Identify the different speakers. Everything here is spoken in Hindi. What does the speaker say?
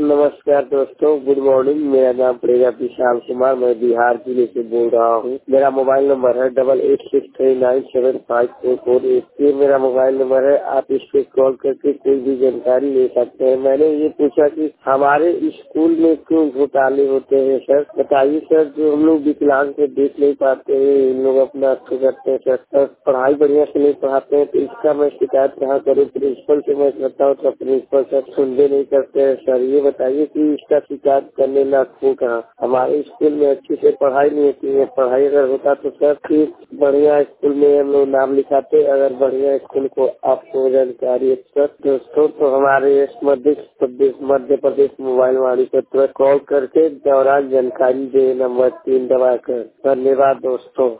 Speaker 1: नमस्कार दोस्तों, गुड मॉर्निंग। मेरा नाम पड़ेगा विशाल कुमार, मैं बिहार जिले से बोल रहा हूँ। मेरा मोबाइल नंबर है 8863975448। ये मेरा मोबाइल नंबर है, आप इस पे कॉल करके कोई भी जानकारी ले सकते हैं। मैंने ये पूछा कि हमारे स्कूल में क्यों घोटाले होते हैं सर, बताइए सर। जो हम लोग विकलांग से देख नहीं पाते हैं, इन लोग अपना अच्छे करते हैं सर, पढ़ाई बढ़िया से नहीं पढ़ाते हैं, तो इसका मैं शिकायत कहाँ करूँ? प्रिंसिपल से मैं करता हूँ तो प्रिंसिपल सर सुनते नहीं करते हैं सर। ये बताइए कि इसका शिकायत करने लायक हो कहाँ? हमारे स्कूल में अच्छी से पढ़ाई नहीं होती है। पढ़ाई अगर होता तो सर फिर बढ़िया स्कूल में हम लोग नाम लिखाते। अगर बढ़िया स्कूल को आपको जानकारी है सर दोस्तों, तो हमारे मध्य प्रदेश मोबाइल वाली पर तुरंत कॉल करके दौरान जानकारी दे, नंबर 3 दबाकर। धन्यवाद दोस्तों।